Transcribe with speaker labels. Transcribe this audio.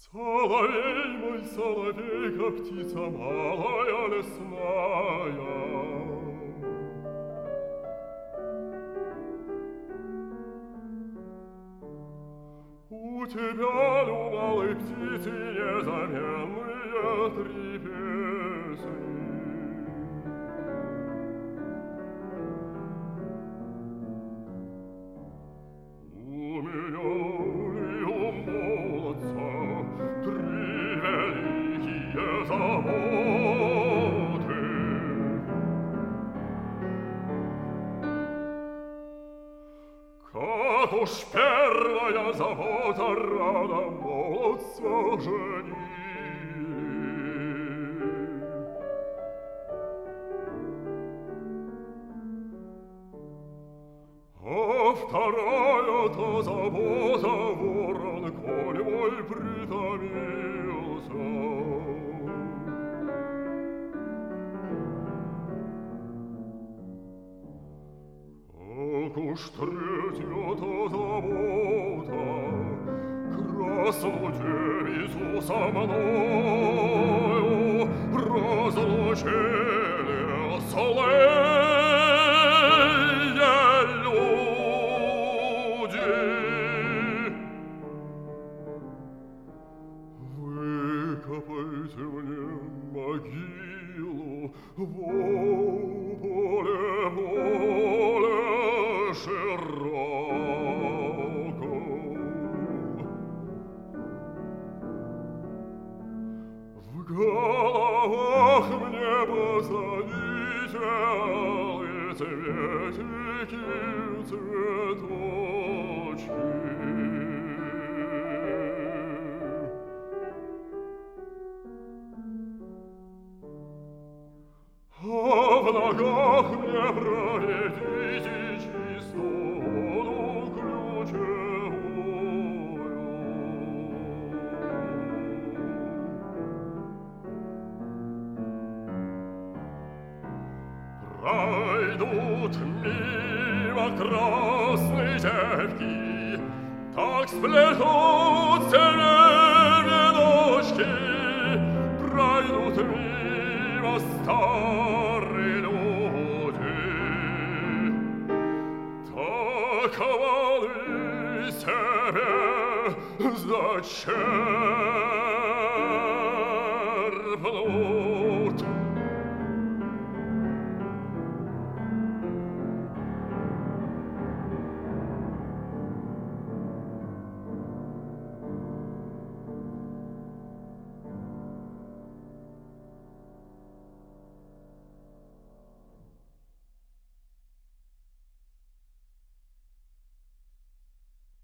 Speaker 1: Соловей мой, соловей, как птица малая лесная. У тебя, у малой птицы, незаменные три песни. У меня ли у молодца три великие заботы. Как уж первая забота рано молодца женили, а вторая-то забота ворон, коль мой притомился. Как уж третья-то забота красную девицу со мною разлучили злые люди. Выкопайте мне могилу в поле широком. В головах мне посадите алые цветики, цветочки. А в ногах мне проведите чистую ключевую. Пройдут мимо красные девки, так сплетутся веночки. Пройдут мимо старые люди, так хвалы себе зачем?